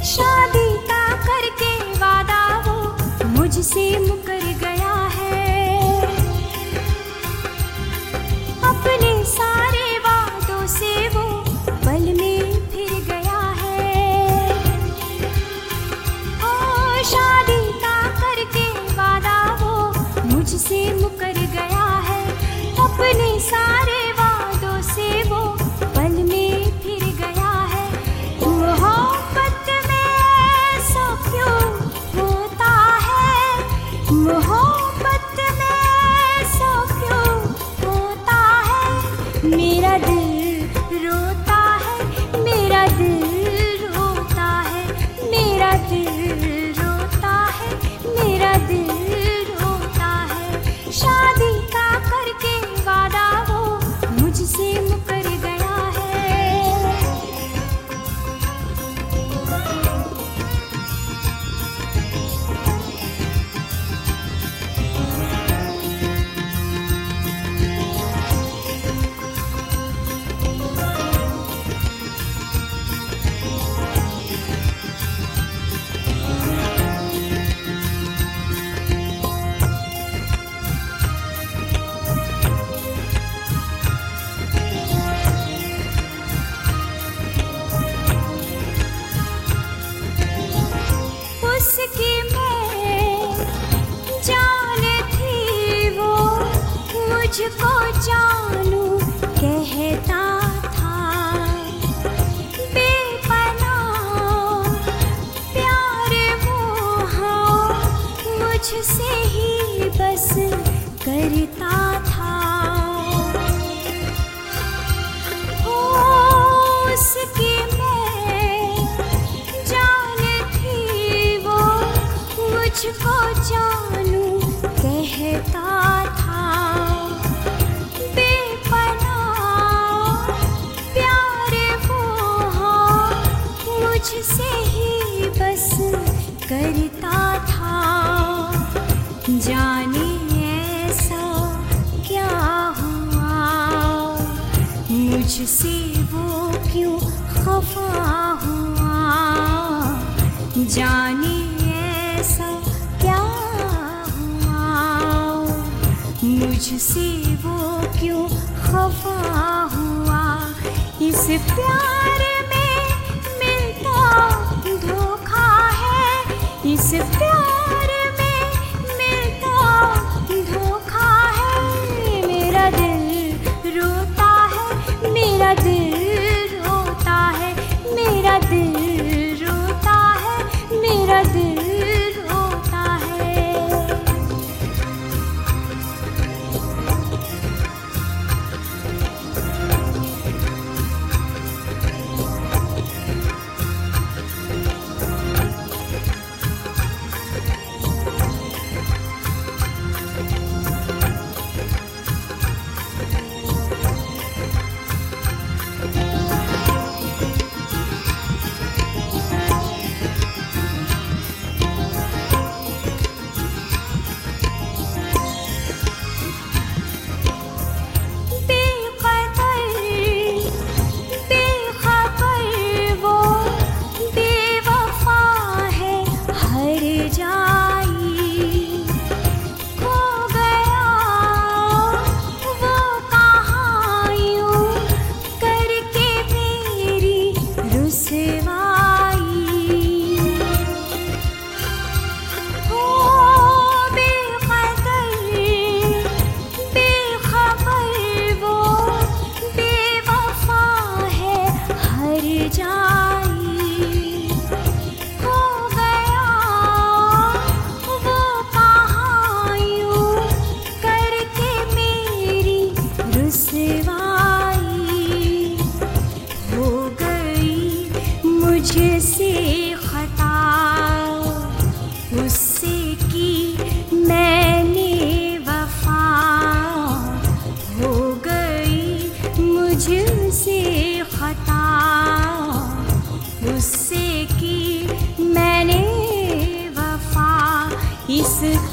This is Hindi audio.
शादी का करके वादा वो मुझसे मुकर गया है। अपने सारे वादों से वो पल में फिर गया है। ओ शादी का करके वादा वो मुझसे मुकर गया है। अपने सारे वादों से वो पल में फिर गया है। मोहब्बत में ऐसा क्यों होता है? मोहब्बत में ऐसा क्यों होता है? मेरा दिल रोता है, मेरा दिल रोता है, मेरा दिल रोता है, मेरा दिल रोता है। शादी का करके वादा वो मुझसे मुकर गया है। उसकी मैं जान थी, वो मुझको जानू कहता था। बेपनाह प्यार वो हाँ मुझसे ही बस करता था। उसकी मैं जान थी, वो मुझको जानू कहता था। बेपनाह प्यार वो हाँ मुझसे ही बस करता था। जाने ऐसा क्या हुआ, मुझसे वो क्यों खफा हुआ। जाने ऐसा क्या हुआ, मुझसे वो क्यों खफा हुआ। इस प्यार में मिलता धोखा है, इस प्यार में मिलता धोखा है। मेरा दिल रोता है, मेरा दिल रोता है, मेरा दिल रोता है, मेरा दिल रोता है। मुझसे खता उससे की मैंने वफा। हो गई मुझसे खता उससे की मैंने वफा। इस